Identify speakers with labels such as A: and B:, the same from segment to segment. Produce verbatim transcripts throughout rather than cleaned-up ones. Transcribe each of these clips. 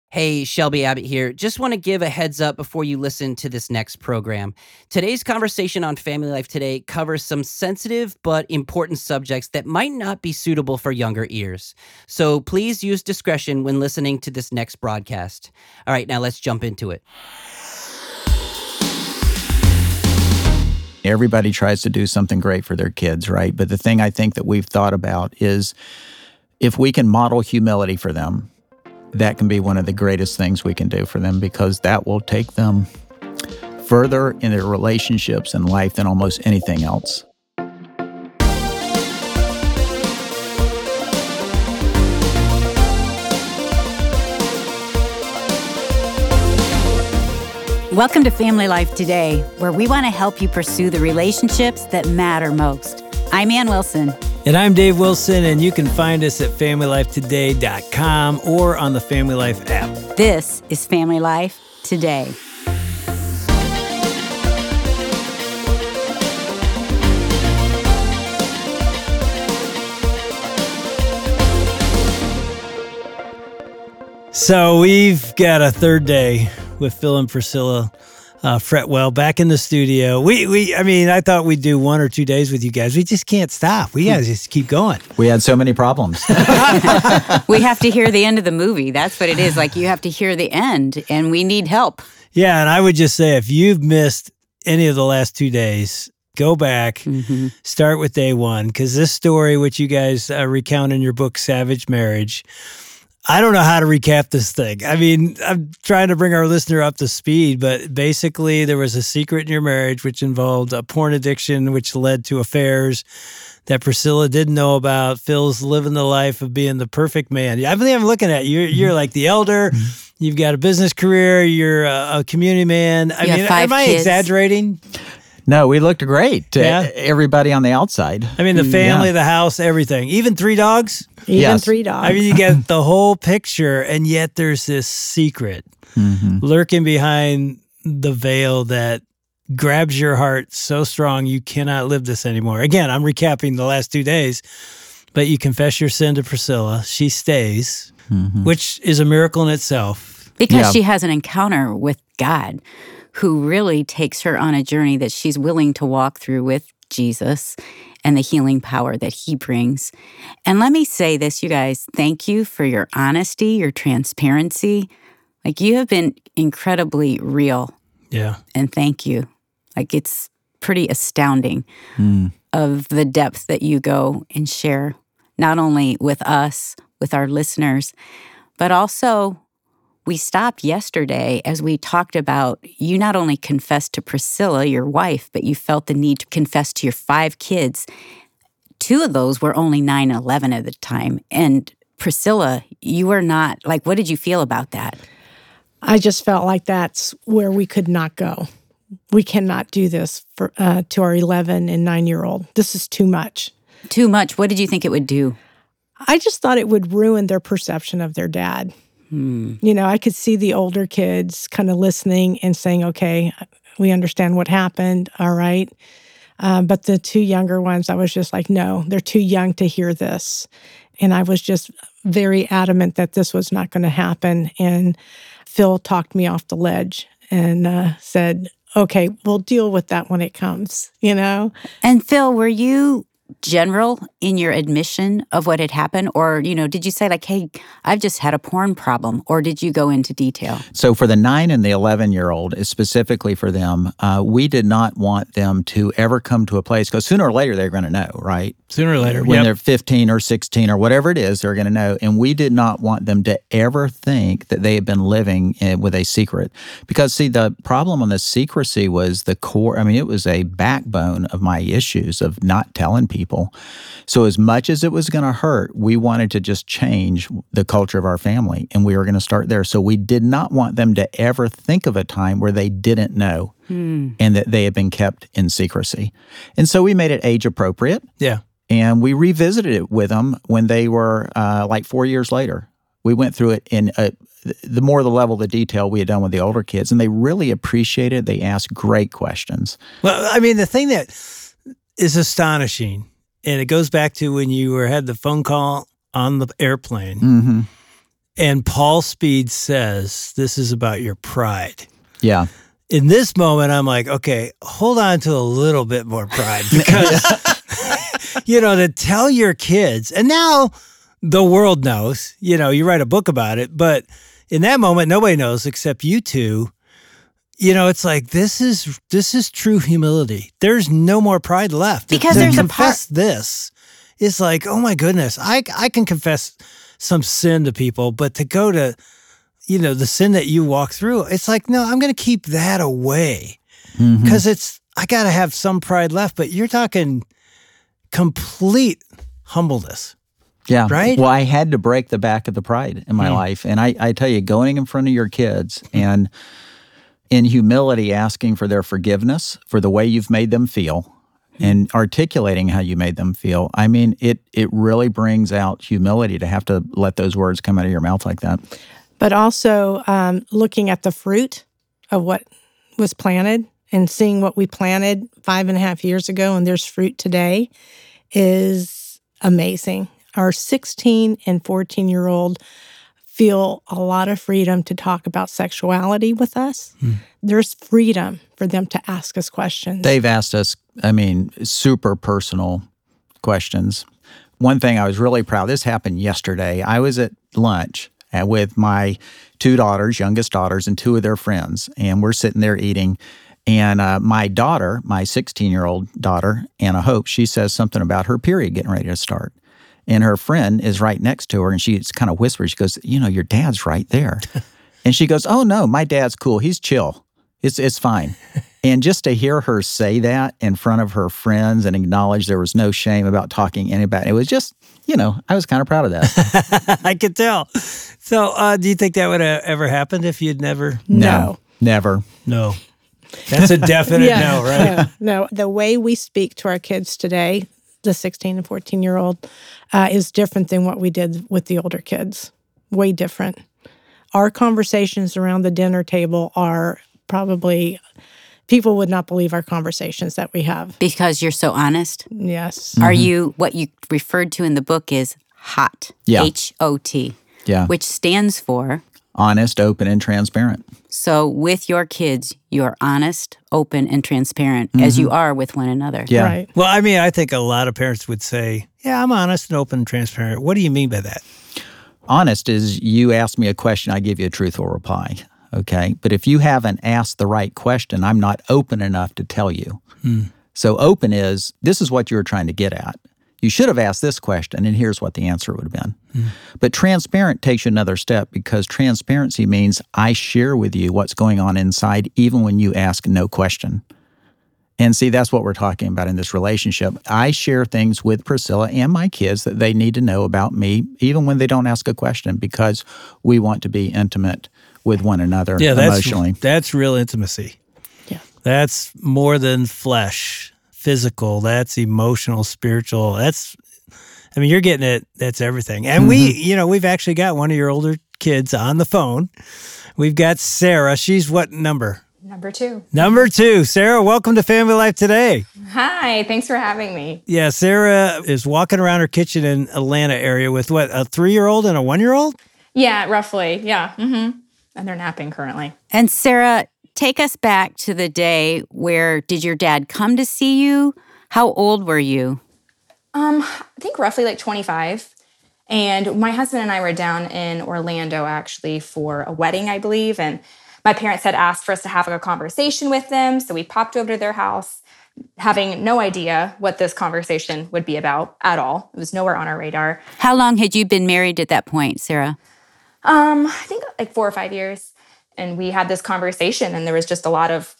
A: Hey, Shelby Abbott here. Just want to give a heads up before you listen to this next program. Today's conversation on Family Life Today covers some sensitive but important subjects that might not be suitable for younger ears. So please use discretion when listening to this next broadcast. All right, now let's jump into it.
B: Everybody tries to do something great for their kids, right? But the thing I think that we've thought about is if we can model humility for them, that can be one of the greatest things we can do for them, because that will take them further in their relationships and life than almost anything else.
C: Welcome to Family Life Today, where we want to help you pursue the relationships that matter most. I'm Ann Wilson.
D: And I'm Dave Wilson, and you can find us at family life today dot com or on the Family Life app.
C: This is Family Life Today.
D: So we've got a third day with Phil and Priscilla uh, Fretwell back in the studio. We, we, I mean, I thought we'd do one or two days with you guys. We just can't stop. We gotta just keep going.
B: We had so many problems.
C: We have to hear the end of the movie. That's what it is. Like, you have to hear the end, and we need help.
D: Yeah, and I would just say, if you've missed any of the last two days, go back, mm-hmm. start with day one, because this story, which you guys uh, recount in your book, Savage Marriage, I don't know how to recap this thing. I mean, I'm trying to bring our listener up to speed, but basically there was a secret in your marriage which involved a porn addiction, which led to affairs that Priscilla didn't know about. Phil's living the life of being the perfect man. I believe I'm looking at you. You're, you're like the elder. You've got a business career. You're a, a community man. I
C: you
D: mean,
C: have five
D: am I
C: kids.
D: exaggerating?
B: No, we looked great.
D: Yeah.
B: Everybody on the outside.
D: I mean, the family,
B: yeah.
D: the house, everything. Even three dogs?
E: Even
B: Yes.
E: three dogs.
D: I mean, you get the whole picture, and yet there's this secret
B: Mm-hmm.
D: lurking behind the veil that grabs your heart so strong you cannot live this anymore. Again, I'm recapping the last two days, but you confess your sin to Priscilla. She stays,
B: Mm-hmm.
D: which is a miracle in itself.
C: Because
B: Yeah.
C: she has an encounter with God, who really takes her on a journey that she's willing to walk through with Jesus and the healing power that he brings. And let me say this, you guys, thank you for your honesty, your transparency. Like, you have been incredibly real,
D: Yeah.
C: and thank you. Like, it's pretty astounding
B: Mm.
C: of the depth that you go and share, not only with us, with our listeners, but also we stopped yesterday as we talked about, you not only confessed to Priscilla, your wife, but you felt the need to confess to your five kids. Two of those were only nine and eleven at the time. And Priscilla, you were not, like, what did you feel about that?
E: I just felt like that's where we could not go. We cannot do this for uh, to our eleven and nine-year-old. This is too much.
C: Too much. What did you think it would do?
E: I just thought it would ruin their perception of their dad.
C: Hmm.
E: You know, I could see the older kids kind of listening and saying, okay, we understand what happened, all right. Um, but the two younger ones, I was just like, no, they're too young to hear this. And I was just very adamant that this was not going to happen. And Phil talked me off the ledge and uh, said, okay, we'll deal with that when it comes, you know?
C: And Phil, were you general in your admission of what had happened? Or, you know, did you say like, hey, I've just had a porn problem? Or did you go into detail?
B: So for the nine and the eleven-year-old, specifically for them, uh, we did not want them to ever come to a place, because sooner or later they're going to know, right?
D: Sooner or later.
B: When
D: Yep.
B: they're fifteen or sixteen or whatever it is, they're going to know. And we did not want them to ever think that they had been living in, with a secret. Because, see, the problem on the secrecy was the core. I mean, it was a backbone of my issues of not telling people. So as much as it was going to hurt, we wanted to just change the culture of our family, and we were going to start there. So we did not want them to ever think of a time where they didn't know
C: Hmm.
B: and that they had been kept in secrecy. And so we made it age appropriate.
D: Yeah.
B: And we revisited it with them when they were uh, like four years later. We went through it in a, the more the level of detail we had done with the older kids, and they really appreciated it. They asked great questions.
D: Well, I mean, the thing that is astonishing, and it goes back to when you were had the phone call on the airplane,
B: Mm-hmm.
D: And Paul Speed says, this is about your pride.
B: Yeah.
D: In this moment, I'm like, okay, hold on to a little bit more pride because, you know, to tell your kids, and now the world knows, you know, you write a book about it, but in that moment, nobody knows except you two. You know, it's like, this is this is true humility. There's no more pride left.
C: Because
D: to
C: there's a
D: confess this. It's like, oh my goodness, I, I can confess some sin to people, but to go to, you know, the sin that you walk through, it's like, no, I'm going to keep that away because mm-hmm. it's, I got to have some pride left, but you're talking complete humbleness.
B: Yeah.
D: Right?
B: Well, I had to break the back of the pride in my mm. life. And I, I tell you, going in front of your kids and in humility asking for their forgiveness for the way you've made them feel and articulating how you made them feel, I mean, it it really brings out humility to have to let those words come out of your mouth like that.
E: But also um, looking at the fruit of what was planted and seeing what we planted five and a half years ago and there's fruit today is amazing. Our sixteen and fourteen-year-old feel a lot of freedom to talk about sexuality with us. Hmm. There's freedom for them to ask us questions.
B: They've asked us, I mean, super personal questions. One thing I was really proud, this happened yesterday. I was at lunch with my two daughters, youngest daughters, and two of their friends, and we're sitting there eating. And uh, my daughter, my sixteen-year-old daughter, Anna Hope, she says something about her period getting ready to start. And her friend is right next to her, and she kind of whispers, she goes, you know, your dad's right there. And she goes, oh, no, my dad's cool. He's chill. It's it's fine. And just to hear her say that in front of her friends and acknowledge there was no shame about talking about it, it was just, you know, I was kind of proud of that.
D: I could tell. So uh, do you think that would have ever happened if you'd never?
B: No, never.
D: No. That's a definite
E: yeah,
D: no, right?
E: No, no. The way we speak to our kids today, the sixteen and fourteen-year-old, uh, is different than what we did with the older kids. Way different. Our conversations around the dinner table are probably, people would not believe our conversations that we have.
C: Because you're so honest?
E: Yes.
C: Mm-hmm. Are you, what you referred to in the book is HOT,
B: yeah.
C: H O T,
B: yeah.
C: which stands for?
B: Honest, open, and transparent.
C: So with your kids, you're honest, open, and transparent mm-hmm. as you are with one another.
B: Yeah.
E: Right.
D: Well, I mean, I think a lot of parents would say, yeah, I'm honest and open and transparent. What do you mean by that?
B: Honest is you ask me a question, I give you a truthful reply. Okay. But if you haven't asked the right question, I'm not open enough to tell you. Hmm. So open is, this is what you were trying to get at. You should have asked this question, and here's what the answer would have been. Hmm. But transparent takes you another step because transparency means I share with you what's going on inside even when you ask no question. And see, that's what we're talking about in this relationship. I share things with Priscilla and my kids that they need to know about me even when they don't ask a question because we want to be intimate with one another
D: yeah, that's,
B: emotionally.
D: That's real intimacy.
E: Yeah.
D: That's more than flesh, physical. That's emotional, spiritual. That's, I mean, you're getting it. That's everything. And mm-hmm. we, you know, we've actually got one of your older kids on the phone. We've got Sarah. She's what number?
F: Number two.
D: Number two. Sarah, welcome to Family Life Today.
F: Hi, thanks for having me.
D: Yeah, Sarah is walking around her kitchen in Atlanta area with what, a three-year-old and a one-year-old?
F: Yeah, roughly. Yeah. Mm-hmm. And they're napping currently.
C: And Sarah, take us back to the day where did your dad come to see you? How old were you?
F: Um, I think roughly like twenty-five. And my husband and I were down in Orlando actually for a wedding, I believe. And my parents had asked for us to have a conversation with them. So we popped over to their house, having no idea what this conversation would be about at all. It was nowhere on our radar.
C: How long had you been married at that point, Sarah?
F: Um, I think like four or five years. And we had this conversation and there was just a lot of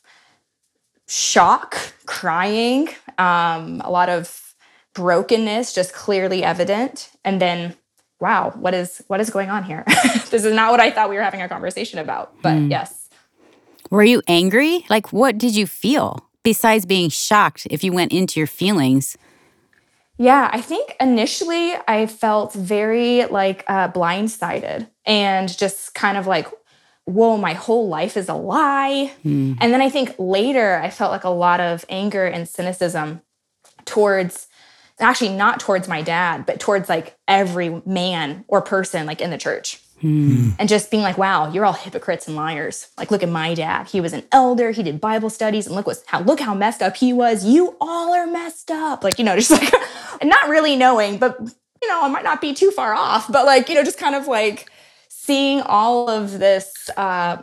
F: shock, crying, um, a lot of brokenness, just clearly evident. And then, wow, what is what is going on here? This is not what I thought we were having a conversation about, but mm. yes.
C: Were you angry? Like, what did you feel besides being shocked if you went into your feelings?
F: Yeah, I think initially I felt very like uh, blindsided and just kind of like, whoa, my whole life is a lie. Mm. And then I think later I felt like a lot of anger and cynicism towards, actually not towards my dad, but towards like every man or person like in the church. Hmm. And just being like, wow, you're all hypocrites and liars. Like, look at my dad. He was an elder. He did Bible studies. And look what's, how look how messed up he was. You all are messed up. Like, you know, just like, and not really knowing, but, you know, I might not be too far off. But like, you know, just kind of like seeing all of this uh,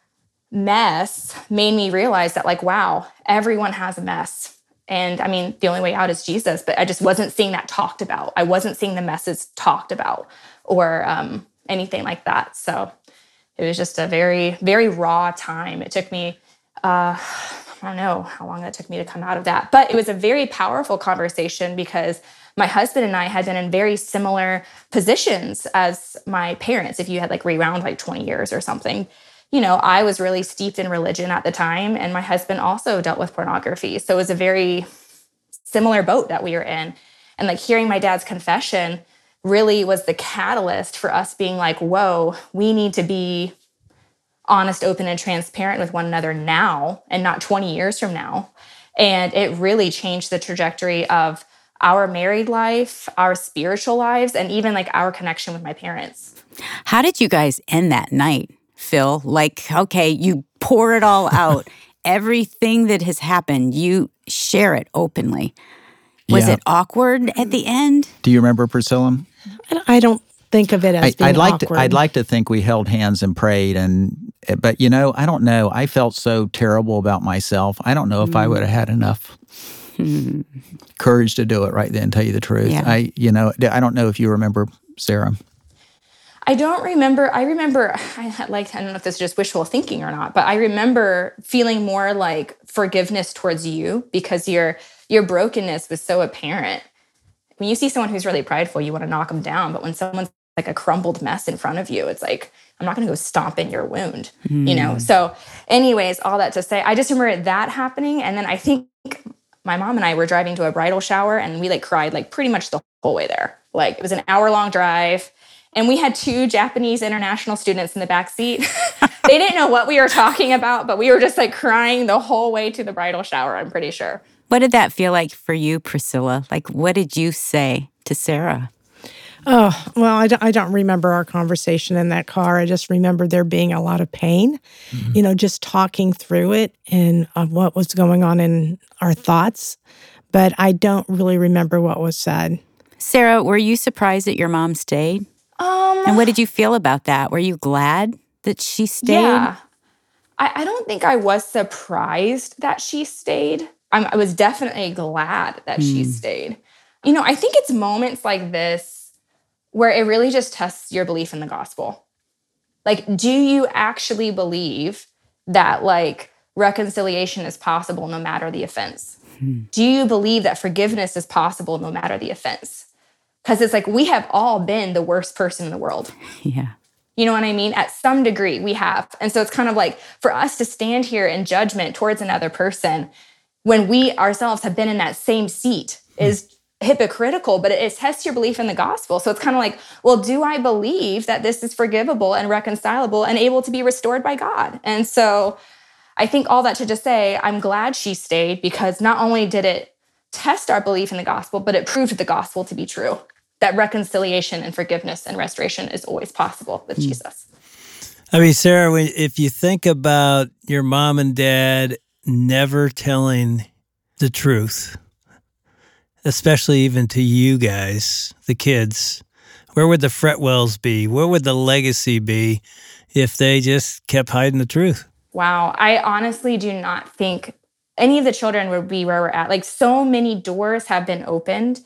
F: mess made me realize that like, wow, everyone has a mess. And I mean, the only way out is Jesus. But I just wasn't seeing that talked about. I wasn't seeing the messes talked about or, um, anything like that. So it was just a very, very raw time. It took me, uh, I don't know how long it took me to come out of that, but it was a very powerful conversation because my husband and I had been in very similar positions as my parents. If you had like rewound like twenty years or something, you know, I was really steeped in religion at the time, and my husband also dealt with pornography. So it was a very similar boat that we were in. And like hearing my dad's confession really was the catalyst for us being like, whoa, we need to be honest, open, and transparent with one another now and not twenty years from now. And it really changed the trajectory of our married life, our spiritual lives, and even like our connection with my parents.
C: How did you guys end that night, Phil? Like, okay, you pour it all out. Everything that has happened, you share it openly. Was
B: Yeah.
C: it awkward at the end?
B: Do you remember, Priscilla?
E: I don't think of it as
B: I,
E: being
B: I'd like
E: awkward.
B: to. I'd like to think we held hands and prayed, and but you know, I don't know. I felt so terrible about myself. I don't know if I would have had enough courage to do it right then. Tell you the truth,
C: Yeah.
B: I you know I don't know if you remember, Sarah.
F: I don't remember. I remember, I had like, I don't know if this is just wishful thinking or not, but I remember feeling more like forgiveness towards you because your your brokenness was so apparent. When you see someone who's really prideful, you want to knock them down. But when someone's like a crumbled mess in front of you, it's like, I'm not going to go stomp in your wound, mm. you know? So anyways, all that to say, I just remember that happening. And then I think my mom and I were driving to a bridal shower and we like cried like pretty much the whole way there. Like it was an hour long drive. And we had two Japanese international students in the back seat. They didn't know what we were talking about, but we were just like crying the whole way to the bridal shower, I'm pretty sure.
C: What did that feel like for you, Priscilla? Like, what did you say to Sarah?
E: Oh, well, I don't, I don't remember our conversation in that car. I just remember there being a lot of pain, mm-hmm. you know, just talking through it and uh, what was going on in our thoughts. But I don't really remember what was said.
C: Sarah, were you surprised that your mom stayed?
F: Um,
C: and what did you feel about that? Were you glad that she stayed?
F: Yeah. I, I don't think I was surprised that she stayed. I'm, I was definitely glad that mm. she stayed. You know, I think it's moments like this where it really just tests your belief in the gospel. Like, do you actually believe that, like, reconciliation is possible no matter the offense? Mm. Do you believe that forgiveness is possible no matter the offense? Because it's like we have all been the worst person in the world.
C: Yeah.
F: You know what I mean? At some degree, we have. And so it's kind of like for us to stand here in judgment towards another person when we ourselves have been in that same seat is hypocritical, but it tests your belief in the gospel. So it's kind of like, well, do I believe that this is forgivable and reconcilable and able to be restored by God? And so I think all that to just say, I'm glad she stayed because not only did it test our belief in the gospel, but it proved the gospel to be true, that reconciliation and forgiveness and restoration is always possible with mm. Jesus.
D: I mean, Sarah, if you think about your mom and dad never telling the truth, especially even to you guys, the kids, where would the Fretwells be? Where would the legacy be if they just kept hiding the truth?
F: Wow. I honestly do not think any of the children would be where we're at. Like, so many doors have been opened.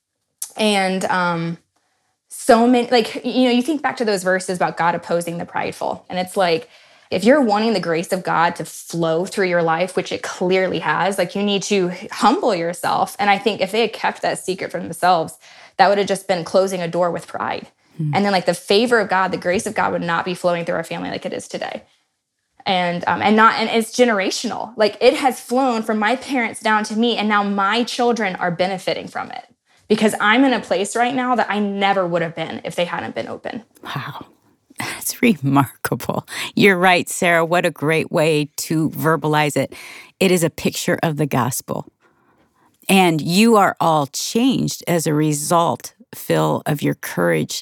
F: And um, so many, like, you know, you think back to those verses about God opposing the prideful. And it's like, if you're wanting the grace of God to flow through your life, which it clearly has, like, you need to humble yourself. And I think if they had kept that secret from themselves, that would have just been closing a door with pride. Mm-hmm. And then, like, the favor of God, the grace of God would not be flowing through our family like it is today. And um, and not and it's generational. Like, it has flown from my parents down to me, and now my children are benefiting from it because I'm in a place right now that I never would have been if they hadn't been open.
C: Wow. That's remarkable. You're right, Sarah. What a great way to verbalize it. It is a picture of the gospel. And you are all changed as a result, Phil, of your courage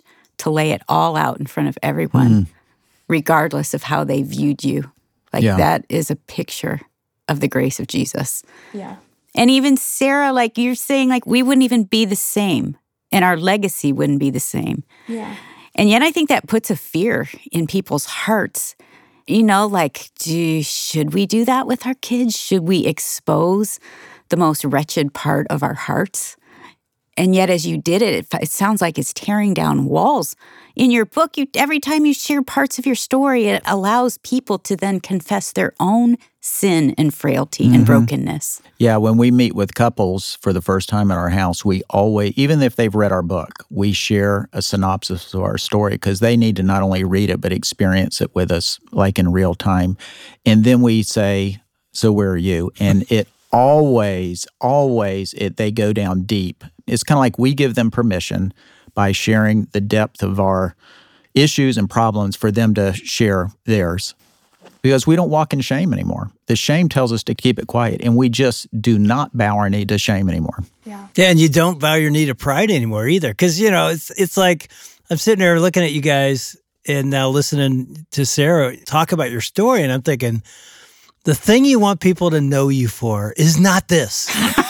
C: to lay it all out in front of everyone, mm. regardless of how they viewed you. Like yeah. that is a picture of the grace of Jesus.
F: Yeah.
C: And even Sarah, like you're saying, like we wouldn't even be the same and our legacy wouldn't be the same.
F: Yeah.
C: And yet I think that puts a fear in people's hearts. You know, like, do, should we do that with our kids? Should we expose the most wretched part of our hearts? And yet, as you did it, it, it sounds like it's tearing down walls. In your book, you, every time you share parts of your story, it allows people to then confess their own sin and frailty mm-hmm. and brokenness.
B: Yeah, when we meet with couples for the first time at our house, we always, even if they've read our book, we share a synopsis of our story because they need to not only read it, but experience it with us, like in real time. And then we say, so where are you? And it always, always, it, they go down deep. It's kind of like we give them permission by sharing the depth of our issues and problems for them to share theirs. Because we don't walk in shame anymore. The shame tells us to keep it quiet, and we just do not bow our knee to shame anymore.
F: Yeah.
D: Yeah, and you don't bow your knee to pride anymore either. Because, you know, it's it's like I'm sitting there looking at you guys and now listening to Sarah talk about your story, and I'm thinking, the thing you want people to know you for is not this.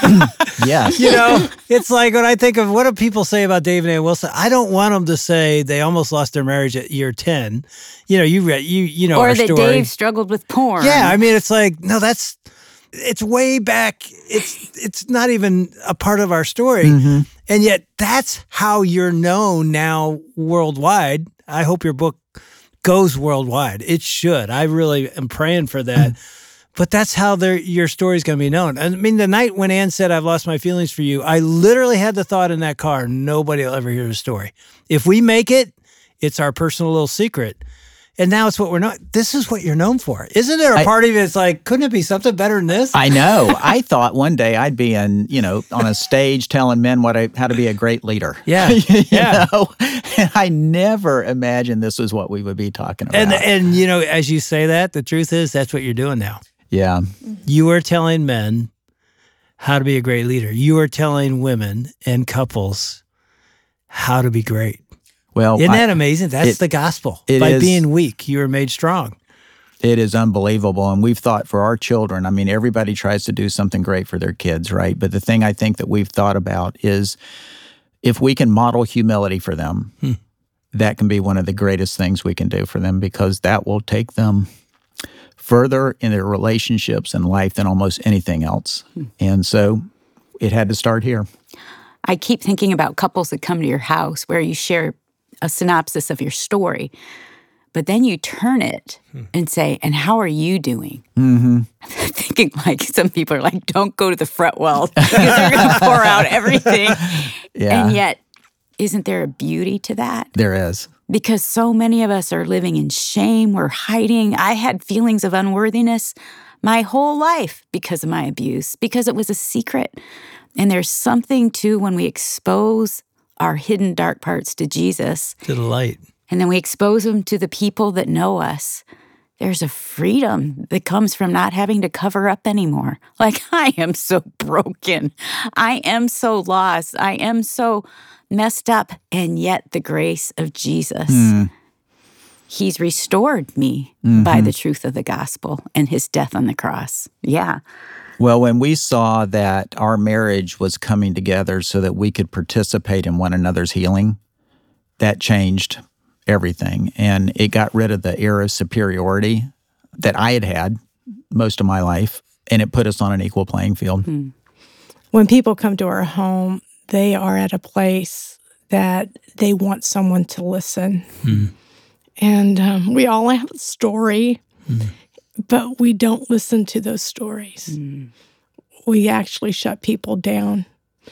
B: Yes.
D: You know, it's like when I think of what do people say about Dave and Ann Wilson, I don't want them to say they almost lost their marriage at year ten. You know, you read, you you know
C: or
D: our
C: that
D: story.
C: Dave struggled with porn.
D: Yeah, I mean, it's like, no, that's, it's way back. It's it's not even a part of our story.
B: Mm-hmm.
D: And yet that's how you're known now worldwide. I hope your book goes worldwide. It should. I really am praying for that. But that's how your story's going to be known. I mean, the night when Ann said, I've lost my feelings for you, I literally had the thought in that car, nobody will ever hear the story. If we make it, it's our personal little secret. And now it's what we're known. This is what you're known for. Isn't there a
B: I,
D: part of you that's like, couldn't it be something better than this?
B: I know. I thought one day I'd be in, you know, on a stage telling men what I, how to be a great leader.
D: Yeah.
B: you
D: yeah.
B: know? And I never imagined this was what we would be talking about.
D: And, and, you know, as you say that, the truth is that's what you're doing now.
B: Yeah.
D: You are telling men how to be a great leader. You are telling women and couples how to be great.
B: Well,
D: isn't that
B: I,
D: amazing? That's
B: it,
D: the gospel.
B: It
D: By
B: is,
D: being weak, you are made strong.
B: It is unbelievable. And we've thought for our children, I mean, everybody tries to do something great for their kids, right? But the thing I think that we've thought about is if we can model humility for them, hmm. that can be one of the greatest things we can do for them because that will take them further in their relationships and life than almost anything else. Hmm. And so it had to start here.
C: I keep thinking about couples that come to your house where you share a synopsis of your story, but then you turn it hmm. and say, and how are you doing?
B: Mm-hmm.
C: I'm thinking like some people are like, don't go to the fret well because they're going to pour out everything.
B: Yeah.
C: And yet, isn't there a beauty to that?
B: There is.
C: Because so many of us are living in shame. We're hiding. I had feelings of unworthiness my whole life because of my abuse, because it was a secret. And there's something, too, when we expose our hidden dark parts to Jesus.
D: To the light.
C: And then we expose them to the people that know us. There's a freedom that comes from not having to cover up anymore. Like, I am so broken. I am so lost. I am so messed up, and yet the grace of Jesus, mm. he's restored me mm-hmm. by the truth of the gospel and his death on the cross. Yeah.
B: Well, when we saw that our marriage was coming together so that we could participate in one another's healing, that changed everything. And it got rid of the era of superiority that I had had most of my life, and it put us on an equal playing field.
C: Mm.
E: When people come to our home, they are at a place that they want someone to listen. Mm. And um, we all have a story, mm. but we don't listen to those stories. Mm. We actually shut people down.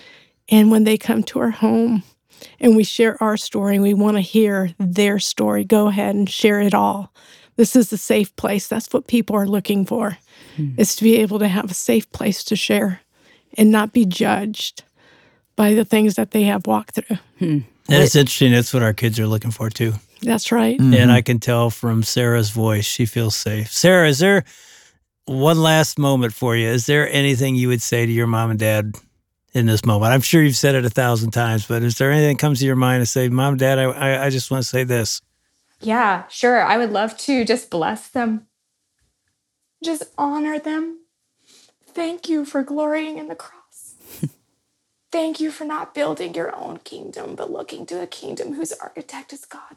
E: And when they come to our home and we share our story, we want to hear their story. Go ahead and share it all. This is a safe place. That's what people are looking for, mm. is to be able to have a safe place to share and not be judged by the things that they have walked through.
D: Hmm. And it's interesting. That's what our kids are looking for, too.
E: That's right.
D: Mm-hmm. And I can tell from Sarah's voice, she feels safe. Sarah, is there one last moment for you? Is there anything you would say to your mom and dad in this moment? I'm sure you've said it a thousand times, but is there anything that comes to your mind to say, Mom, Dad, I, I, I just want to say this?
F: Yeah, sure. I would love to just bless them. Just honor them. Thank you for glorying in the cross. Thank you for not building your own kingdom, but looking to a kingdom whose architect is God.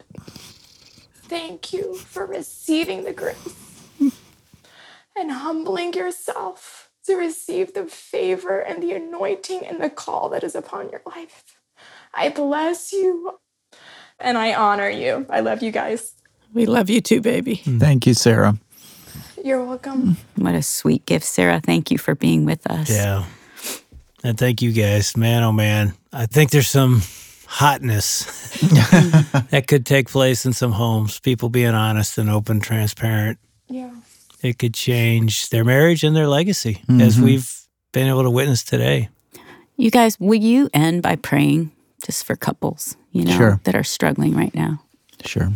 F: Thank you for receiving the grace and humbling yourself to receive the favor and the anointing and the call that is upon your life. I bless you and I honor you. I love you guys.
E: We love you too, baby.
B: Thank you, Sarah.
F: You're welcome.
C: What a sweet gift, Sarah. Thank you for being with us.
D: Yeah. And thank you guys. Man, oh man. I think there's some hotness that could take place in some homes. People being honest and open, transparent.
F: Yeah.
D: It could change their marriage and their legacy,
B: Mm-hmm.
D: as we've been able to witness today.
C: You guys, will you end by praying just for couples, you know,
B: Sure.
C: that are struggling right now?
B: Sure.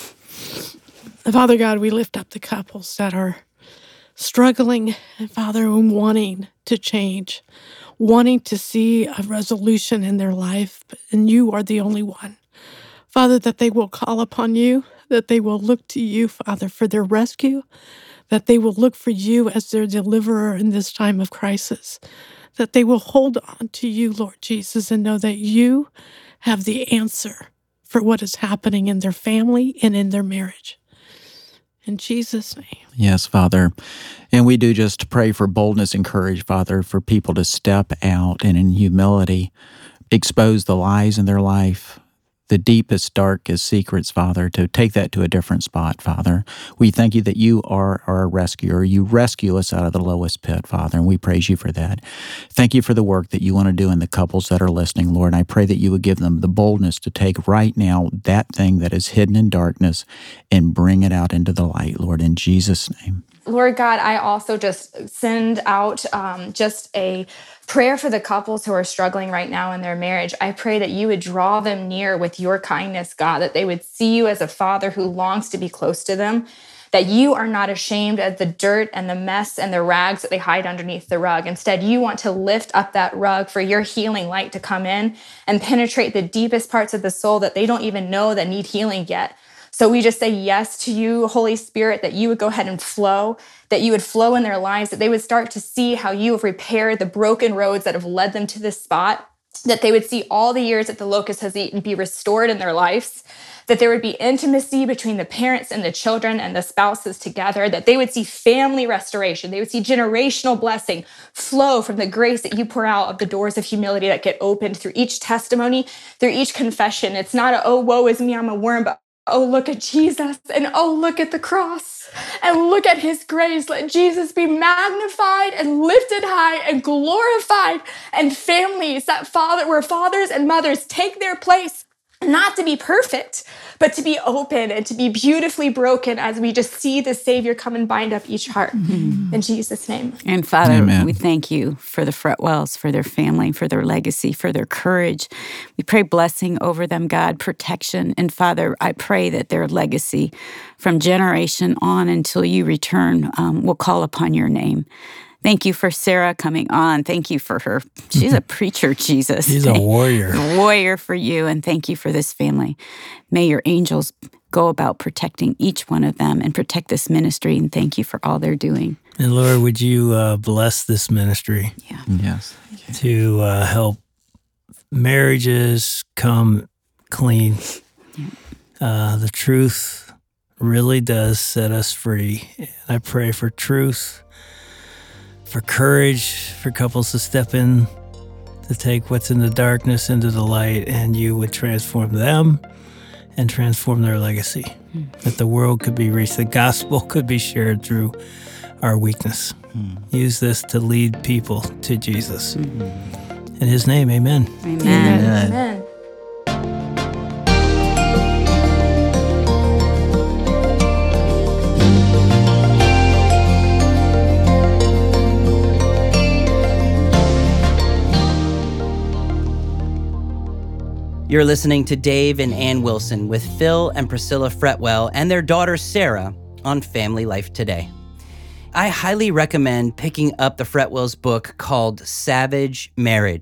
E: Father God, we lift up the couples that are struggling, and Father, wanting to change, wanting to see a resolution in their life, and you are the only one. Father, that they will call upon you, that they will look to you, Father, for their rescue, that they will look for you as their deliverer in this time of crisis, that they will hold on to you, Lord Jesus, and know that you have the answer for what is happening in their family and in their marriage. In Jesus' name.
B: Yes, Father. And we do just pray for boldness and courage, Father, for people to step out and in humility expose the lies in their life, the deepest, darkest secrets, Father, to take that to a different spot, Father. We thank you that you are our rescuer. You rescue us out of the lowest pit, Father, and we praise you for that. Thank you for the work that you want to do in the couples that are listening, Lord. And I pray that you would give them the boldness to take right now that thing that is hidden in darkness and bring it out into the light, Lord, in Jesus' name.
F: Lord God, I also just send out um, just a prayer for the couples who are struggling right now in their marriage. I pray that you would draw them near with your kindness, God, that they would see you as a father who longs to be close to them, that you are not ashamed of the dirt and the mess and the rags that they hide underneath the rug. Instead, you want to lift up that rug for your healing light to come in and penetrate the deepest parts of the soul that they don't even know that need healing yet. So we just say yes to you, Holy Spirit, that you would go ahead and flow, that you would flow in their lives, that they would start to see how you have repaired the broken roads that have led them to this spot, that they would see all the years that the locust has eaten be restored in their lives, that there would be intimacy between the parents and the children and the spouses together, that they would see family restoration, they would see generational blessing flow from the grace that you pour out of the doors of humility that get opened through each testimony, through each confession. It's not a, oh, woe is me, I'm a worm, but oh, look at Jesus, and oh, look at the cross, and look at his grace. Let Jesus be magnified and lifted high and glorified, and families that father, where fathers and mothers take their place, not to be perfect, but to be open and to be beautifully broken as we just see the Savior come and bind up each heart. Mm-hmm. In Jesus' name.
C: And Father,
B: Amen.
C: We thank you for the Fretwells, for their family, for their legacy, for their courage. We pray blessing over them, God, protection. And Father, I pray that their legacy from generation on until you return um, will call upon your name. Thank you for Sarah coming on. Thank you for her. She's a preacher, Jesus.
D: She's a warrior.
C: A warrior for you, and thank you for this family. May your angels go about protecting each one of them and protect this ministry, and thank you for all they're doing.
D: And Lord, would you uh, bless this ministry?
C: Yeah.
B: Yes.
D: To uh, help marriages come clean.
C: Yeah.
D: Uh, the truth really does set us free. And I pray for truth, for courage, for couples to step in, to take what's in the darkness into the light, and you would transform them and transform their legacy. Mm. That the world could be reached, the gospel could be shared through our weakness. Mm. Use this to lead people to Jesus. Mm. In his name, amen.
C: Amen.
B: Amen.
F: Amen.
A: You're listening to Dave and Ann Wilson with Phil and Priscilla Fretwell and their daughter Sarah on Family Life Today. I highly recommend picking up the Fretwells' book called Savage Marriage.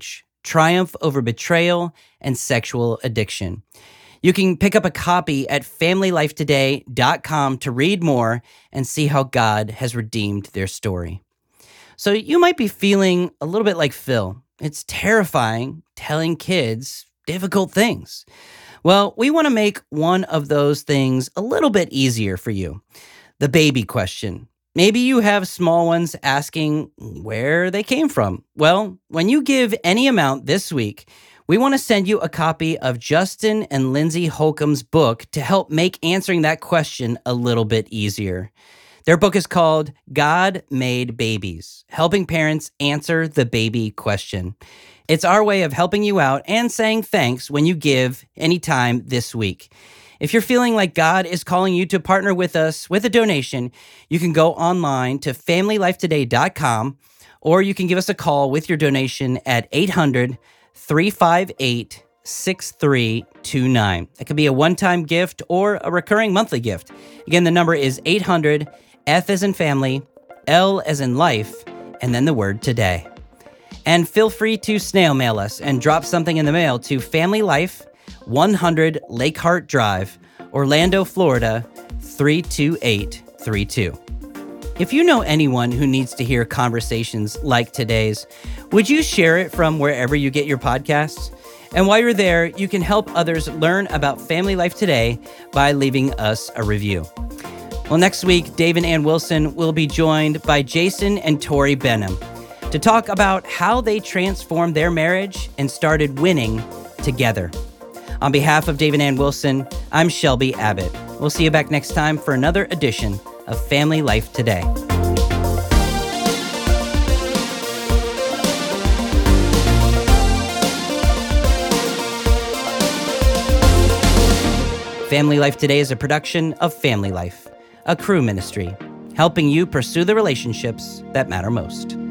A: Triumph Over Betrayal and Sexual Addiction. You can pick up a copy at family life today dot com to read more and see how God has redeemed their story. So you might be feeling a little bit like Phil. It's terrifying telling kids difficult things. Well, we want to make one of those things a little bit easier for you. The baby question. Maybe you have small ones asking where they came from. Well, when you give any amount this week, we want to send you a copy of Justin and Lindsay Holcomb's book to help make answering that question a little bit easier. Their book is called God Made Babies, Helping Parents Answer the Baby Question. It's our way of helping you out and saying thanks when you give anytime this week. If you're feeling like God is calling you to partner with us with a donation, you can go online to family life today dot com, or you can give us a call with your donation at eight hundred, three five eight, six three two nine. It could be a one-time gift or a recurring monthly gift. Again, the number is eight hundred, F as in family, L as in life, and then the word today. And feel free to snail mail us and drop something in the mail to Family Life, one hundred Lake Hart Drive, Orlando, Florida, three two eight three two. If you know anyone who needs to hear conversations like today's, would you share it from wherever you get your podcasts? And while you're there, you can help others learn about Family Life Today by leaving us a review. Well, next week, Dave and Ann Wilson will be joined by Jason and Tori Benham to talk about how they transformed their marriage and started winning together. On behalf of Dave and Ann Wilson, I'm Shelby Abbott. We'll see you back next time for another edition of Family Life Today. Family Life Today is a production of Family Life, a Cru ministry, helping you pursue the relationships that matter most.